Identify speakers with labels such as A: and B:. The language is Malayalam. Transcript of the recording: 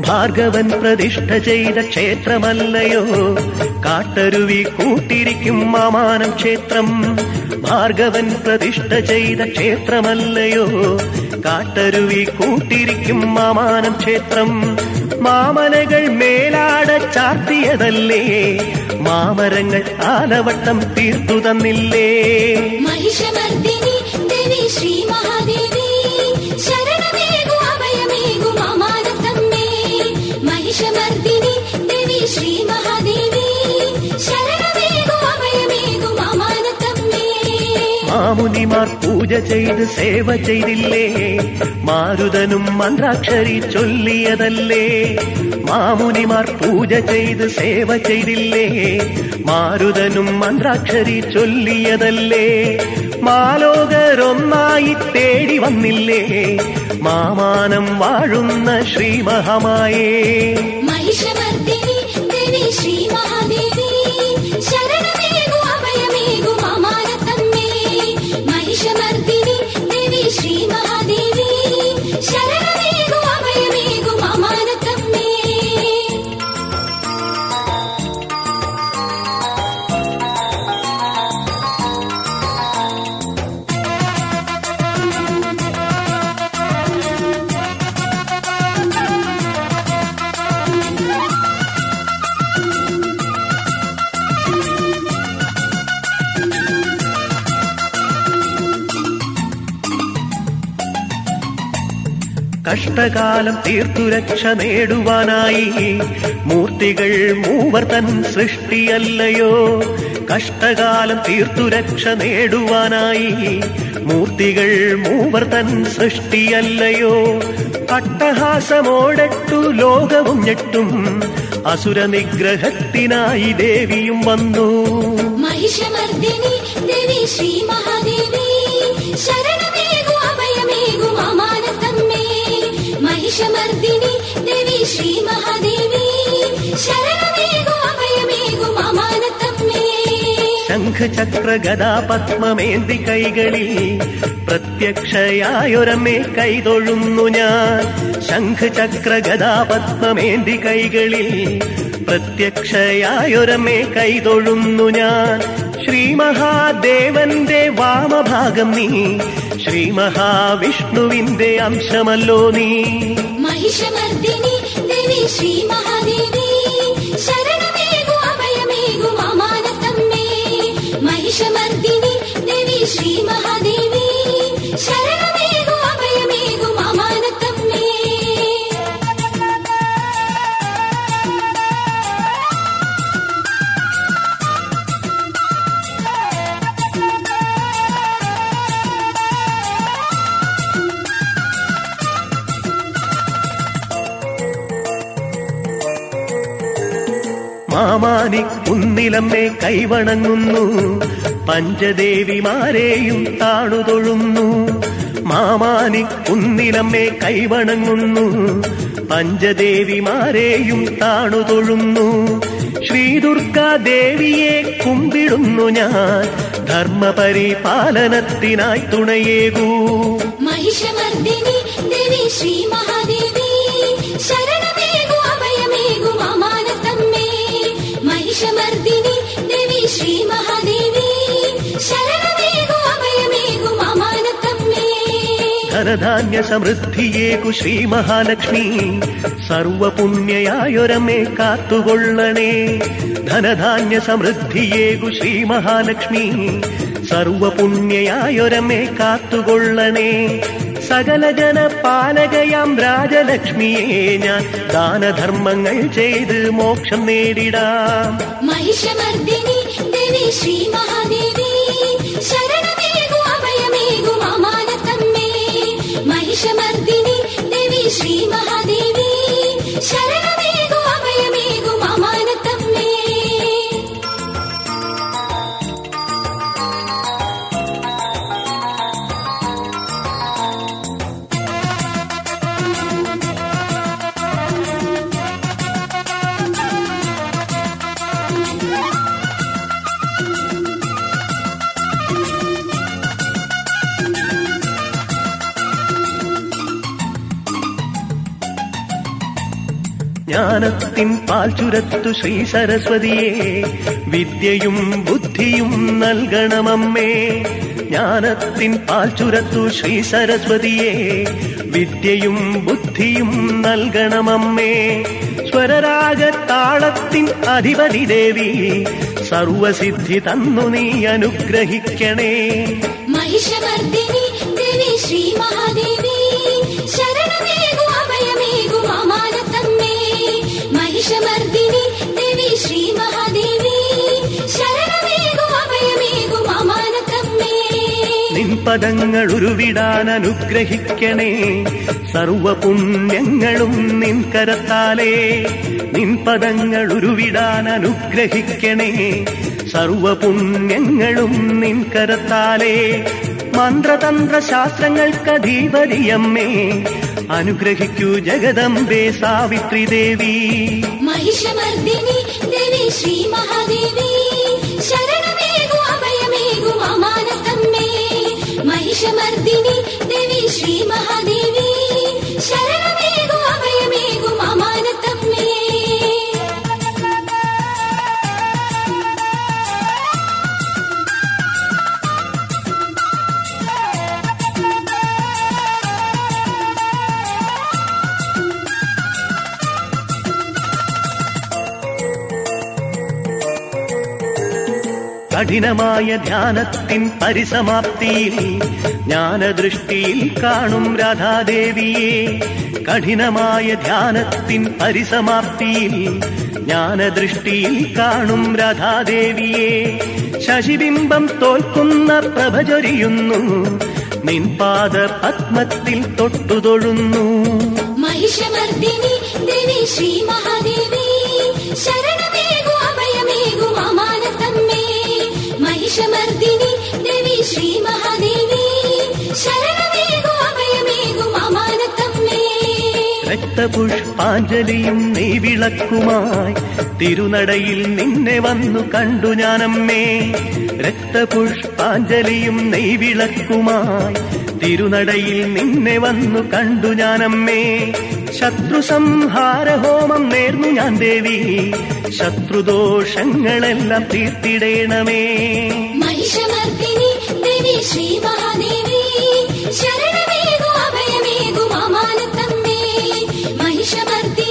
A: ഭാർഗവൻ പ്രതിഷ്ഠ ചെയ്ത ക്ഷേത്രമല്ലയോ കാട്ടരുവി കൂട്ടിരിക്കും മാമാനം ക്ഷേത്രം. ഭാർഗവൻ പ്രതിഷ്ഠ ചെയ്ത ക്ഷേത്രമല്ലയോ കാട്ടരുവി കൂട്ടിരിക്കും മാമാനം ക്ഷേത്രം. മാമലകൾ മേലാട ചാർത്തിയതല്ലേ, മാമരങ്ങൾ ആലവട്ടം തീർത്തു തന്നില്ലേ.
B: മഹിഷമർദിനി ദേവി ശ്രീ മഹാദേവി ശരണമേകു അഭയമേകു മാമാനത്തമ്മേ. മഹിഷമർദിനി ദേവി ശ്രീ മഹാദേവി ശരണമേകു അഭയമേകു മാമാനത്തമ്മേ.
A: മാമുനിമാർ പൂജ ചെയ്ത് സേവ ചെയ്തില്ലേ, മാരുതനും മന്ത്രാക്ഷരി ചൊല്ലിയതല്ലേ. മാമുനിമാർ പൂജ ചെയ്ത് സേവ ചെയ്തില്ലേ, മാരുതനും മന്ത്രാക്ഷരി ചൊല്ലിയതല്ലേ. മാലോകരൊന്നായി തേടി വന്നില്ലേ, മാമാനം വാഴുന്ന ശ്രീ മഹാമായേ.
B: മഹിഷമർദിനി ദേവി ശ്രീ മഹാദേവി ശരണമേകു അഭയമേകു മാമാനത്തമ്മേ. മഹിഷമർദിനി ദേവി ശ്രീ മഹാദേവി ശരണമേകു അഭയമേകു മാമാനത്തമ്മേ.
A: കഷ്ടകാലം തീർത്തുരക്ഷ നേടുവാനായി മൂർത്തികൾ മൂവർ തൻ സൃഷ്ടിയല്ലയോ. കഷ്ടകാലം തീർത്തുരക്ഷ നേടുവാനായി മൂർത്തികൾ മൂവർ തൻ സൃഷ്ടിയല്ലയോ. അട്ടഹാസമോടട്ടു ലോകവും ഞെട്ടും അസുരനിഗ്രഹത്തിനായി ദേവിയും വന്നു.
B: മഹിഷമർദിനി ദേവി ശ്രീ മഹാദേവി ശരണമേകു അഭയമേകു മാമാനത്തമ്മേ. മഹിഷമർദിനി ദേവി ശ്രീ മഹാദേവി ശരണമേകു അഭയമേകു മാമാനത്തമ്മേ.
A: ശംഖചക്ര ഗദാ പത്മമേന്തി കൈകളിൽ പ്രത്യക്ഷയായൊരമ്മേ കൈതൊഴുന്നു ഞാൻ. ശംഖചക്ര ഗദാ പത്മമേന്തി കൈകളിൽ പ്രത്യക്ഷയായൊരമ്മേ കൈതൊഴുന്നു ഞാൻ. ശ്രീ മഹാദേവന്റെ വാമഭാഗം നീ, ശ്രീ മഹാവിഷ്ണുവിന്റെ അംശമല്ലോ നീ.
B: മഹിഷമർദിനി ദേവി ശ്രീ മഹാദേവി ശരണമേകു അഭയമേകു മാമാനത്തമ്മേ. മഹിഷമർദിനി ദേവി ശ്രീ മഹാദേവി ശരണമേകു അഭയമേകു മാമാനത്തമ്മേ.
A: മാമാനി കുന്നിലമ്മേ കൈവണങ്ങുന്നു, പഞ്ചദേവിമാരെയും താണുതൊഴുന്നു. മാമാനി കുന്നിലമ്മേ കൈവണങ്ങുന്നു, പഞ്ചദേവിമാരെയും താണുതൊഴുന്നു. ശ്രീദുർഗാദേവിയെ കുമ്പിടുന്നു ഞാൻ, ധർമ്മപരിപാലനത്തിനായി തുണയേകൂ.
B: മഹിഷമർദിനി ദേവി ശ്രീ മഹാദേവി ശരണമേകു അഭയമേകു മാമാനത്തമ്മേ. മഹിഷമർദിനി ദേവി ശ്രീ മഹാദേവി ശരണമേകു അഭയമേകു മാമാനത്തമ്മേ.
A: ധനധാന്യ സമൃദ്ധിയേകു ശ്രീ മഹാലക്ഷ്മി, സർവപുണ്യയായൊരമ്മേ കാത്തുകൊള്ളണേ. ധനധാന്യ സമൃദ്ധിയേകു ശ്രീ മഹാലക്ഷ്മി, സർവപുണ്യയായൊരമ്മേ കാത്തുകൊള്ളണേ. സകല ജനപാലകയാം രാജലക്ഷ്മിയെ ഞാൻ ദാനധർമ്മങ്ങൾ ചെയ്ത് മോക്ഷം നേടിടാം.
B: മഹിഷമർദിനി ദേവി ശ്രീ മഹാദേവി ശരണമേകു അഭയമേകു മാമാനത്തമ്മേ. മഹിഷമർദിനി ദേവി ശ്രീ മഹാദേവി ശരണമേകു അഭയമേകു മാമാനത്തമ്മേ.
A: ജ്ഞാനത്തിൻ പാൽ ചുരത്തു ശ്രീ സരസ്വതിയെ വിദ്യയും ബുദ്ധിയും നൽകണമമ്മേ. ജ്ഞാനത്തിൻ പാൽ ചുരത്തു ശ്രീ സരസ്വതിയെ വിദ്യയും ബുദ്ധിയും നൽകണമമ്മേ. സ്വരരാഗത്താളത്തിൻ അധിപതി ദേവി സർവസിദ്ധി തന്നു നീ അനുഗ്രഹിക്കണേ.
B: മഹിഷമർദിനി ദേവി ശ്രീ മഹാദേവി ശരണമേകു അഭയമേകു മാമാനത്തമ്മേ. മഹിഷമർദിനി ദേവി ശ്രീ മഹാദേവി ശരണമേകു അഭയമേകു മാമാനത്തമ്മേ.
A: നിൻ പദങ്ങൾ ഉരുവിടാൻ അനുഗ്രഹിക്കണേ. സർവപുണ്യങ്ങളും നിൻ കരത്താലേ. നിൻ പദങ്ങൾ ഉരുവിടാൻ അനുഗ്രഹിക്കണേ. സർവപുണ്യങ്ങളും നിൻ കരത്താലേ. മന്ത്രതന്ത്ര ശാസ്ത്രങ്ങൾക്കധീപതിയമ്മേ അനുഗ്രഹിക്കൂ ജഗദംബേ സാവിത്രി ദേവി.
B: മഹിഷമർദിനി ദേവി ശ്രീ മഹാദേവി ശരണമേകു അഭയമേകു മാമാനത്തമ്മേ. മഹിഷമർദിനി ദേവി ശ്രീ മഹാദേവി ശരണമേകു അഭയമേകു മാമാനത്തമ്മേ.
A: കഠിനമായ ധ്യാനത്തിൻ പരിസമാപ്തിയിൽ ജ്ഞാനദൃഷ്ടിയിൽ കാണും രാധാദേവിയെ. കഠിനമായ ധ്യാനത്തിൻ പരിസമാപ്തിയിൽ ജ്ഞാനദൃഷ്ടിയിൽ കാണും രാധാദേവിയെ. ശശിബിംബം തോൽക്കുന്ന പ്രഭ ചൊരിയുന്നു. നിൻ പാദ പത്മത്തിൽ തൊട്ടുതൊഴുന്നു.
B: മഹിഷമർദിനി ദേവി ശ്രീ മഹാദേവി ശരണമേകു അഭയമേകു മാമാനത്തമ്മേ. മഹിഷമർദിനി ദേവി ശ്രീ മഹാദേവി ശരണമേകു അഭയമേകു മാമാനത്തമ്മേ.
A: രക്തപുഷ്പാഞ്ജലിയും നെയ്വിളക്കുമായി തിരുനടയിൽ നിന്നെ വന്നു കണ്ടു ഞാനമ്മേ. രക്തപുഷ്പാഞ്ജലിയും നെയ്വിളക്കുമായി തിരുനടയിൽ നിന്നെ വന്നു കണ്ടു ഞാനമ്മേ. ശത്രു സംഹാര ഹോമം നേർന്നു ഞാൻ ദേവി. ശത്രുദോഷങ്ങളെല്ലാം തീർത്തിടേണമേ.
B: മഹിഷമർദിനി ദേവി ശ്രീ മഹാദേവി ശരണമേകു അഭയമേകു മാമാനത്തമ്മേ. മഹിഷമർദിനി